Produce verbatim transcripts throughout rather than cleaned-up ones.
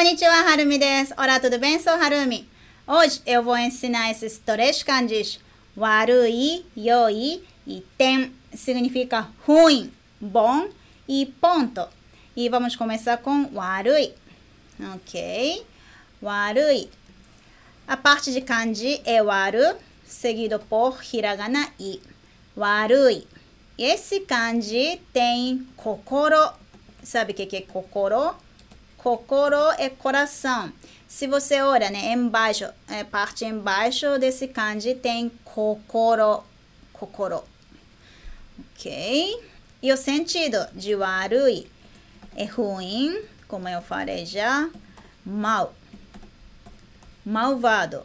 Konnichiwa, Harumi desu. Olá, tudo bem? Sou Harumi. Hoje eu vou ensinar esses três kanjis. Warui, yoi e ten. Significa ruim, bom e ponto. E vamos começar com warui. Ok? Warui. A parte de kanji é waru, seguido por hiragana i. Warui. Esse kanji tem kokoro. Sabe o que, que é kokoro? Kokoro é coração. Se você olha, né, embaixo, é, parte embaixo desse kanji tem kokoro. Kokoro. Ok? E o sentido de warui é ruim, como eu falei já, mal, malvado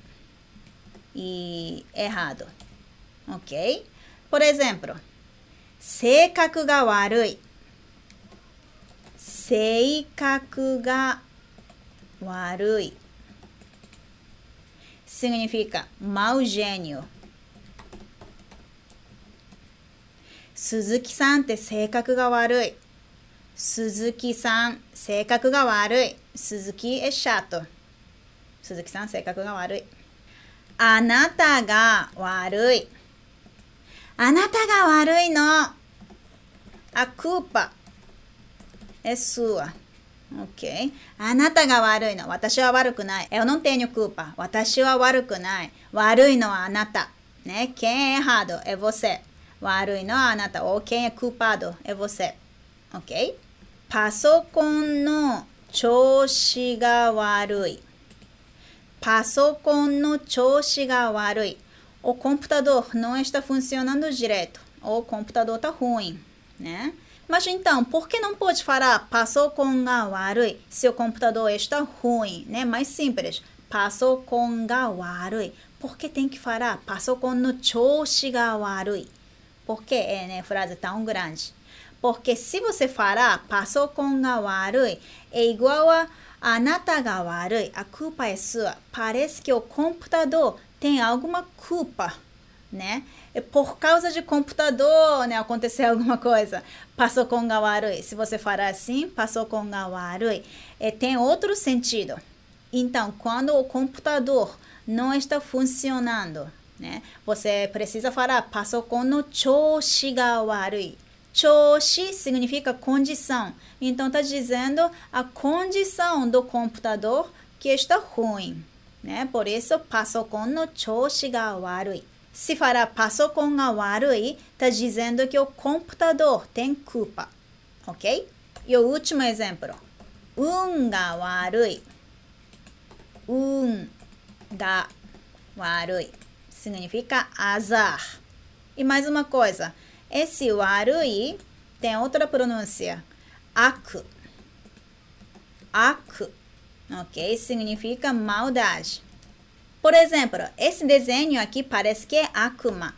e errado. Ok? Por exemplo, seikaku ga warui. Seikaku ga warui. Significa mau gênio. Suzuki-san te seikaku ga warui. Suzuki-san, seikaku ga warui. Suzuki é chato. Suzuki-san, seikaku ga warui. Anata ga warui. Anata ga warui no. A culpa é sua. Ok? Anata ga warui no. Watashi wa waruku nai. Eu não tenho culpa. Watashi wa waruku nai. Warui no anata. Né? Quem é errado é você. Warui no anata. Ou quem é culpado é você. Ok? Pasokon no choushi ga warui. Pasokon no choushi ga warui. O computador não está funcionando direito. Ou o computador está ruim. Né? Mas então, por que não pode falar pasokon ga warui se o computador está ruim, né? Mais simples. Pasokon ga warui. Por que tem que falar pasokon no choushi ga warui? Por que é, né, frase tão grande? Porque se você falar pasokon ga warui é igual a anata ga warui, a culpa é sua. Parece que o computador tem alguma culpa, né? É por causa de computador, né, aconteceu alguma coisa. Pasokon ga warui. Se você falar assim, pasokon ga warui, é, tem outro sentido. Então, quando o computador não está funcionando, né, você precisa falar pasokon no choushi ga warui. Choushi significa condição. Então, está dizendo a condição do computador que está ruim, né? Por isso, pasokon no choushi ga warui. Se falar pasokon ga warui, está dizendo que o computador tem culpa, ok? E o último exemplo. Un ga warui. Un ga warui. Significa azar. E mais uma coisa. Esse warui tem outra pronúncia. Aku. Aku. Ok? Significa maldade. Por exemplo, esse desenho aqui parece que é Akuma.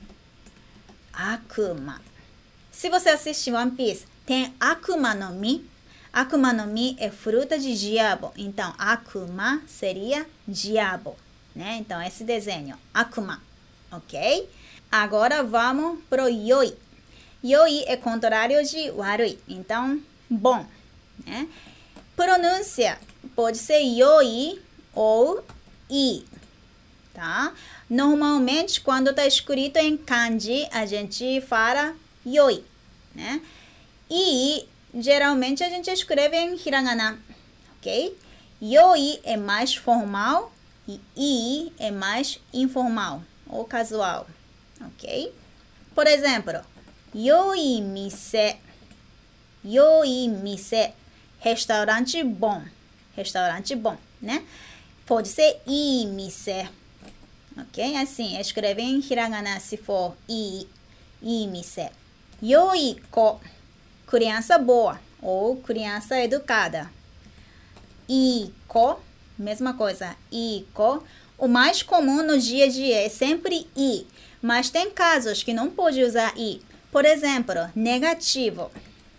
Akuma. Se você assiste One Piece, tem Akuma no Mi. Akuma no Mi é fruta de diabo. Então, Akuma seria diabo, né? Então, esse desenho, Akuma. Ok? Agora, vamos pro Yoi. Yoi é contrário de Warui. Então, bom, né? Pronúncia pode ser Yoi ou I, tá? Normalmente, quando está escrito em kanji, a gente fala yoi, né? E, geralmente, a gente escreve em hiragana, ok? Yoi é mais formal e I é mais informal ou casual, ok? Por exemplo, yoi mise. Yoi mise. Restaurante bom. Restaurante bom, né? Pode ser i mise. Ok? Assim, escreve em hiragana se for i, i mise. Yoi ko. Criança boa ou criança educada. I ko. Mesma coisa. I ko. O mais comum no dia a dia é sempre i. Mas tem casos que não pode usar i. Por exemplo, negativo.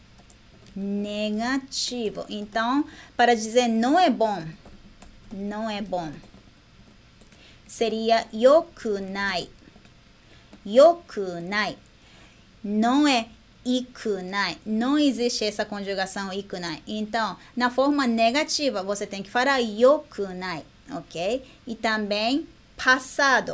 Negativo. Então, para dizer não é bom. Não é bom. Seria yokunai. Yokunai. Não é ikunai. Não existe essa conjugação ikunai. Então, na forma negativa, você tem que falar yokunai, ok? E também passado.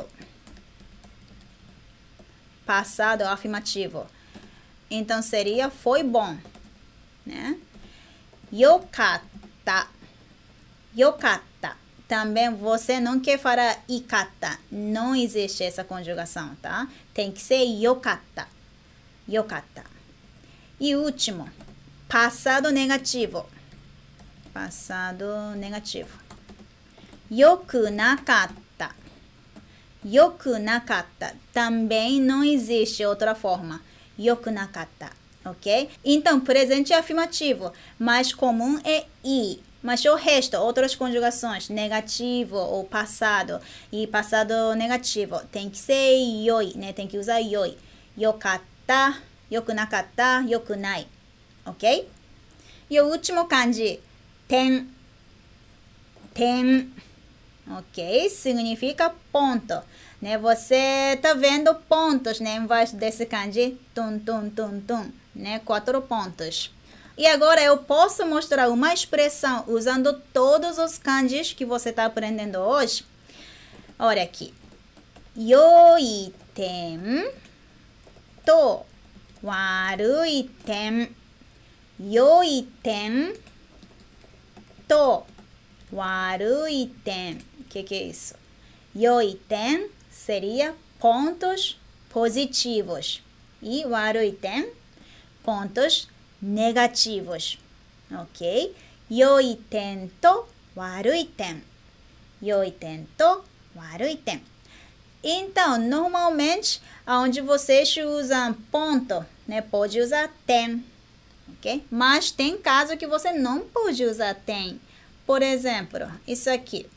Passado afirmativo. Então, seria foi bom, né? Yokatta. Yokatta. Também você não quer falar ikata. Não existe essa conjugação, tá? Tem que ser yokatta. Yokatta. E último, passado negativo. Passado negativo. Yoku nakatta. Yoku nakatta. Também não existe outra forma. Yoku nakatta. Ok? Então, presente é afirmativo. Mais comum é i. Mas o resto, outras conjugações, negativo ou passado, e passado negativo, tem que ser yoi, né? Tem que usar yoi. Yokatta, yoku nakatta, yokunai. Ok? E o último kanji, ten. Ten. Ok? Significa ponto. Né? Você tá vendo pontos, né? Embaixo desse kanji, tum, tum, tum, tum. Né? Quatro pontos. E agora eu posso mostrar uma expressão usando todos os kanjis que você está aprendendo hoje. Olha aqui. Yoi ten to warui ten. Yoi ten to warui ten. O que, que é isso? Yoi ten seria pontos positivos. E warui ten, pontos negativos, ok? Yoi ten to warui ten. Yoi ten to warui ten. Então, normalmente, onde vocês usam ponto, né, pode usar ten, ok? Mas tem caso que você não pode usar ten. Por exemplo, isso aqui,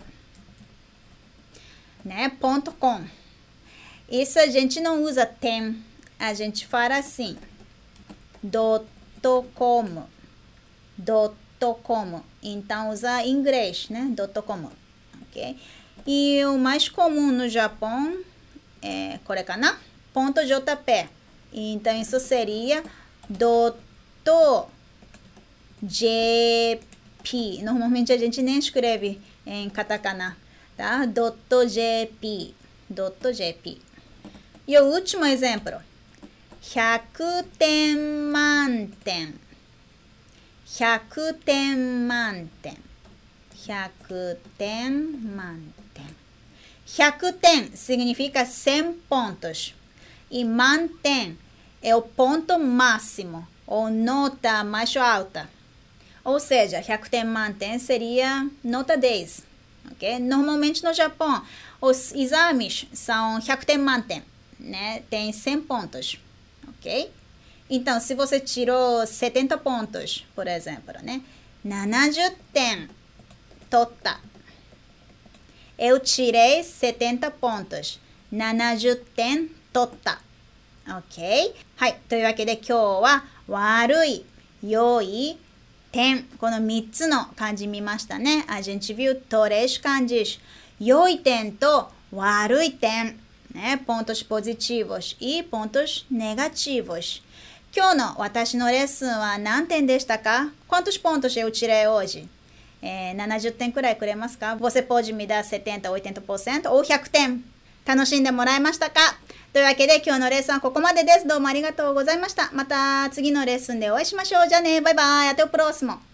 né, ponto com. Isso a gente não usa ten, a gente fala assim, do Dotocomo. Dotocomo. Então, usa inglês, né? Dotocomo. Ok? E o mais comum no Japão é, korekana? Ponto J P. Então, isso seria Doto J P. Normalmente, a gente nem escreve em katakana, tá? Doto J P. Doto J P. E o último exemplo. Hyaku-ten manten. Hyaku-ten manten. Hyaku-ten manten. Hyaku-ten significa cem pontos. E manten é o ponto máximo, ou nota mais alta. Ou seja, Hyaku-ten manten seria nota dez. Okay? Normalmente no Japão, os exames são Hyaku-ten manten, né? Tem cem pontos. Ok? Então, se você tirou setenta pontos, por exemplo, né? setenta ten totta. Eu tirei setenta pontos. setenta ten totta. Ok? はい。というわけで今日は悪い、良い、点。このみっつの漢字見ましたね。A gente viu três kanjis. 良い点と悪い点。ね、pontos positivos e pontos negativos. 今日の私のレッスンは何点でしたか? Quantos pontos eu tirei hoje? えー、setenta点くらいくれますか? Você pode me dar setenta, oitenta por cento ouひゃくてん? 楽しんでもらえましたか? というわけで今日のレッスンはここまでです。どうもありがとうございました。また次のレッスンでお会いしましょう。じゃあね、バイバイ。Até o próximo.